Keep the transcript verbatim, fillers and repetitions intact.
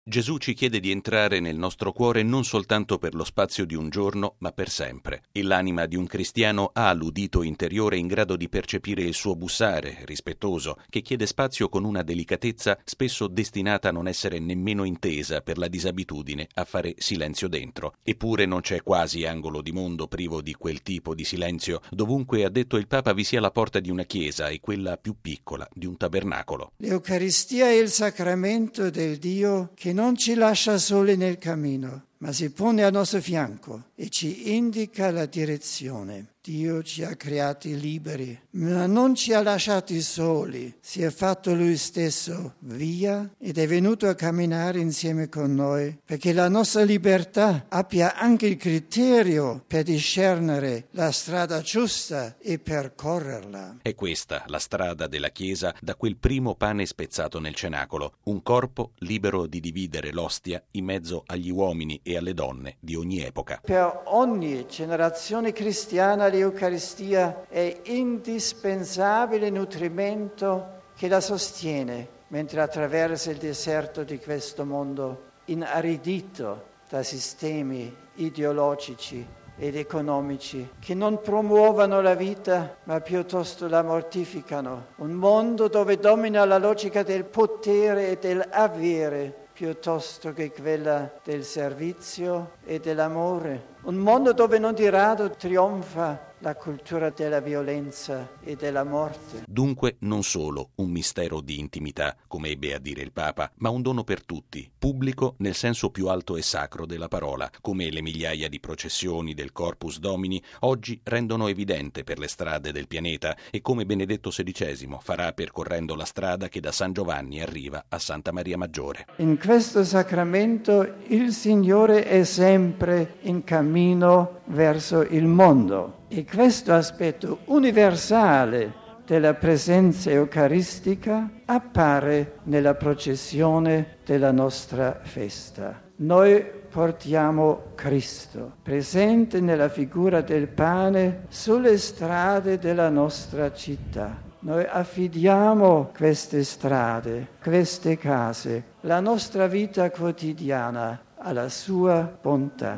Gesù ci chiede di entrare nel nostro cuore non soltanto per lo spazio di un giorno, ma per sempre. E l'anima di un cristiano ha l'udito interiore in grado di percepire il suo bussare, rispettoso, che chiede spazio con una delicatezza spesso destinata a non essere nemmeno intesa per la disabitudine a fare silenzio dentro. Eppure non c'è quasi angolo di mondo privo di quel tipo di silenzio. Dovunque, ha detto il Papa, vi sia la porta di una chiesa e quella più piccola di un tabernacolo. L'Eucaristia è il sacramento del Dio che non ci lascia soli nel cammino, ma si pone al nostro fianco e ci indica la direzione. Dio ci ha creati liberi, ma non ci ha lasciati soli. Si è fatto Lui stesso via ed è venuto a camminare insieme con noi, perché la nostra libertà abbia anche il criterio per discernere la strada giusta e percorrerla. È questa la strada della Chiesa da quel primo pane spezzato nel cenacolo, un corpo libero di dividere l'ostia in mezzo agli uomini e alle donne di ogni epoca. Per ogni generazione cristiana l'Eucaristia è indispensabile nutrimento che la sostiene mentre attraversa il deserto di questo mondo inaridito da sistemi ideologici ed economici che non promuovono la vita ma piuttosto la mortificano. Un mondo dove domina la logica del potere e dell'avere piuttosto che quella del servizio e dell'amore. Un mondo dove non di rado trionfa la cultura della violenza e della morte. Dunque non solo un mistero di intimità, come ebbe a dire il Papa, ma un dono per tutti, pubblico nel senso più alto e sacro della parola, come le migliaia di processioni del Corpus Domini oggi rendono evidente per le strade del pianeta e come Benedetto sedicesimo farà percorrendo la strada che da San Giovanni arriva a Santa Maria Maggiore. In questo sacramento il Signore è sempre in cammino verso il mondo. E questo aspetto universale della presenza eucaristica appare nella processione della nostra festa. Noi portiamo Cristo, presente nella figura del pane, sulle strade della nostra città. Noi affidiamo queste strade, queste case, la nostra vita quotidiana alla sua bontà.